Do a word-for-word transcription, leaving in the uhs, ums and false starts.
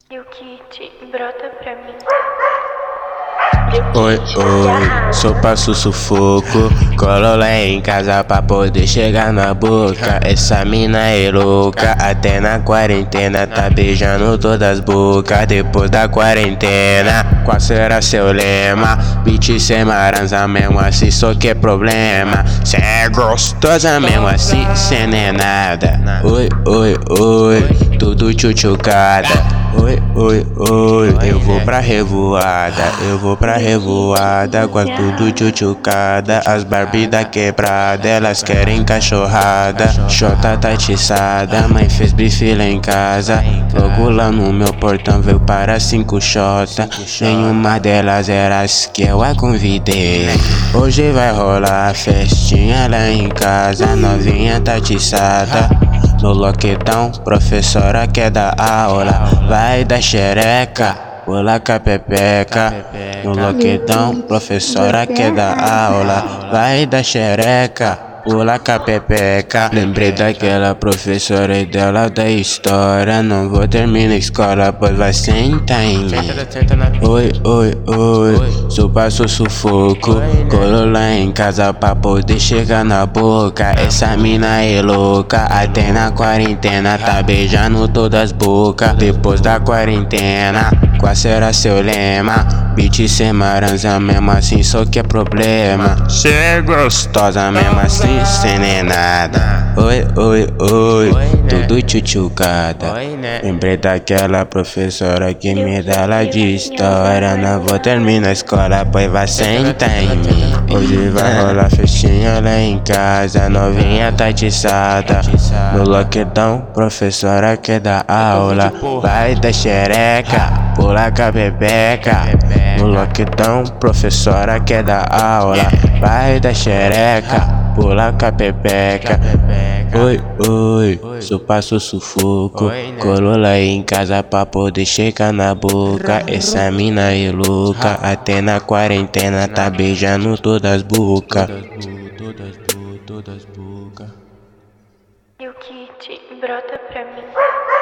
E o kit brota pra mim. Oi, oi, só passo sufoco. Colo lá em casa pra poder chegar na boca. Essa mina é louca, até na quarentena tá beijando todas as bocas. Depois da quarentena, qual será seu lema? Bitch, cê maranza mesmo assim, só que é problema. Cê é gostosa mesmo assim, cê não é nada. Oi, oi, oi, tudo tchutchucada. Oi, oi, oi, eu vou pra revoada, eu vou pra revoada, com tudo tchutchucada. As Barbie da quebrada, elas querem cachorrada. Xota tá atiçada, mãe fez bife lá em casa. Logo lá no meu portão veio para cinco xota. Nenhuma delas era as que eu a convidei. Hoje vai rolar a festinha lá em casa, novinha tá atiçada. No loquetão, professora quer dar aula, vai dar xereca, pula com a pepeca. No loquetão, professora quer dar aula, vai dar xereca, pula com a pepeca. Lembrei daquela professora e dela da história. Não vou terminar a escola, pois vai sentar em mim. Oi, oi, oi, só passo sufoco. Colo lá em casa pra poder chegar na boca. Essa mina é louca, até na quarentena tá beijando todas as bocas. Depois da quarentena, qual será seu lema? Bitch, cê maranza mesmo assim, só que é problema. Cê é gostosa mesmo assim, cê não é nada. Oi, oi, oi, tudo tchutchucada. Lembrei daquela professora que me dá aula de história. Não vou terminar a escola, pois vai sentar em mim. Hoje vai rolar festinha lá em casa, novinha tá atiçada. No loquetão, professora quer dar aula, vai dar xereca, pula com a bebeca. No loquetão, professora quer dar aula, vai dar xereca, pula com a pepeca. Oi, oi, só passo sufoco. Colo lá em casa pra poder chegar na boca. Essa mina é louca, até na quarentena tá beijando todas as bocas. E o kit brota pra mim.